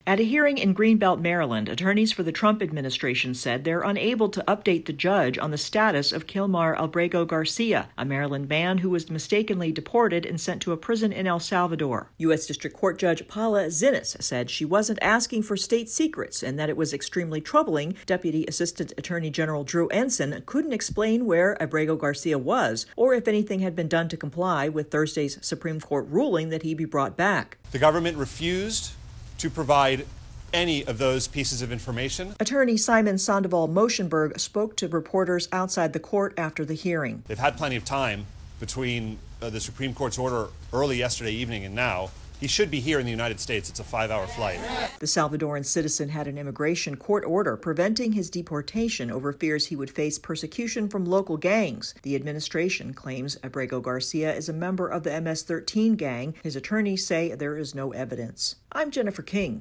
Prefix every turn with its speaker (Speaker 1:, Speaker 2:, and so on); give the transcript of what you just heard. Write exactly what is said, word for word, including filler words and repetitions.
Speaker 1: At a hearing in Greenbelt, Maryland, attorneys for the Trump administration said they're unable to update the judge on the status of Kilmar Albrego Garcia, a Maryland man who was mistakenly deported and sent to a prison in El Salvador. U S District Court Judge Paula Zinnes said she wasn't asking for state secrets and that it was extremely troubling Deputy Assistant Attorney General Drew Ensign couldn't explain where Albrego Garcia was or if anything had been done to comply with Thursday's Supreme Court ruling that he be brought back.
Speaker 2: The government refused to provide any of those pieces of information.
Speaker 1: Attorney Simon Sandoval Moshenberg spoke to reporters outside the court after the hearing.
Speaker 2: They've had plenty of time between uh, the Supreme Court's order early yesterday evening and now. He should be here in the United States. It's a five-hour flight.
Speaker 1: The Salvadoran citizen had an immigration court order preventing his deportation over fears he would face persecution from local gangs. The administration claims Albrego Garcia is a member of the M S thirteen gang. His attorneys say there is no evidence. I'm Jennifer King.